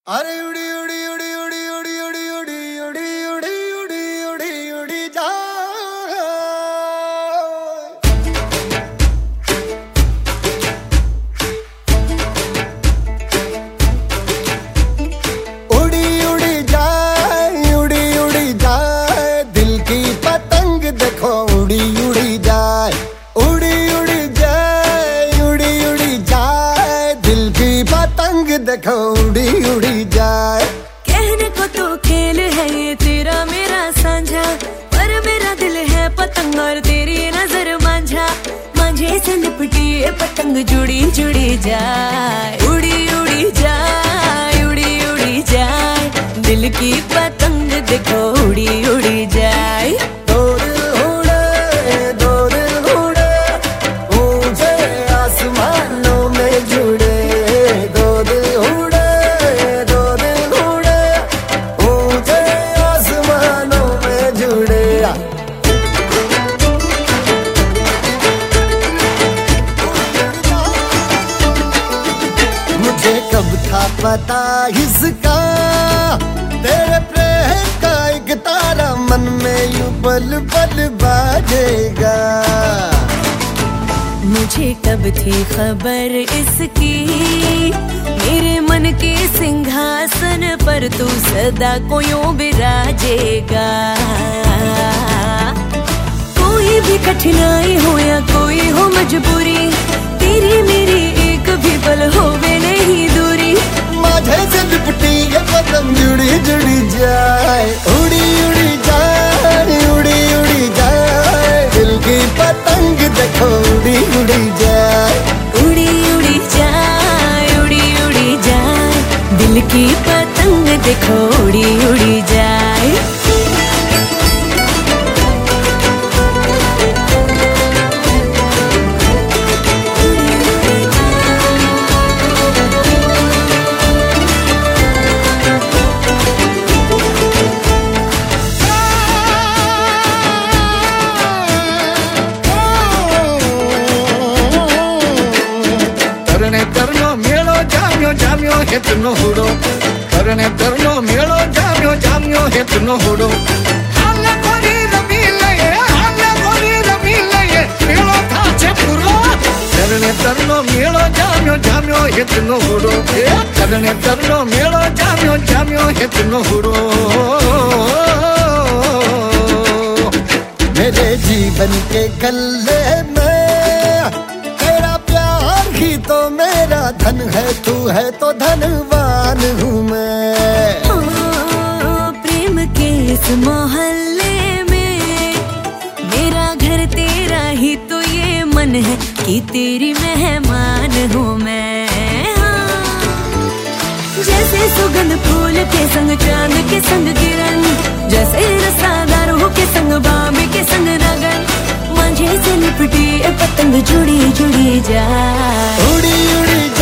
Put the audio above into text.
अरे उड़ी उड़ी उड़ी उड़ी उड़ी उड़ी उड़ी उड़ी उड़ी उड़ी उड़ी उड़ी जा उड़ी उड़ी जाए उड़ी उड़ी जाए दिल की पतंग देखो उड़ी उड़ी जाए उड़ी उड़ी जाए उड़ी उड़ी जाए दिल की पतंग देखो उड़ी उड़ी जाए। कहने को तो खेल है ये तेरा मेरा साझा, पर मेरा दिल है पतंग और तेरी नजर मांझा। मांझे से लिपटी ये पतंग जुड़ी जुड़ी जाए उड़ी उड़ी जाए उड़ी उड़ी जाए दिल की पतंग देखो उड़ी उड़ी जाए। दो दिल उड़े ऊंचे आसमानों में जुड़े दो दिल उड़े ऊंचे आसमानों में जुड़े। मुझे कब था पता इसका तेरे प्रेम का एक तारा मन में यूं पल पल बाजेगा। मुझे कब थी खबर इसकी मेरे मन के सिंहासन पर तू सदा को यूं बिराजेगा। कोई भी कठिनाई हो या कोई हो मजबूरी तेरी मेरी एक भी पल होवे नहीं दूरी। माझे से लिपटी ये पतंग जुड़ी जुड़ी जाए उड़ी उड़ी जाए उड़ी उड़ी जाए दिल की पतंग देखो उड़ी उड़ी जाए उड़ी उड़ी जाए उड़ी उड़ी जाए दिल की पतंग देखो उड़ी उड़ी जाए। जाम्यो हेतनो हुडो करने करनो मेलो जाम्यो हेतनो हुडो हाल कोरी रमी लये मेलो था छे पूरो करने करनो मेलो जाम्यो हेतनो हुडो करने करनो मेलो जाम्यो हेतनो हुडो। मेरे जीवन के गल्ले में ही तो मेरा धन है तू है तो धनवान हूँ मैं। प्रेम के इस मोहल्ले में मेरा घर तेरा ही तो ये मन है कि तेरी मेहमान हूँ मैं। जैसे सुगंध फूल के संग चांद के संग किरण जैसे रसादारों के संग बाबे के संग नगन मांझे से लिपटी पतंग जुड़ी जुड़ी जाए उड़ी उड़ी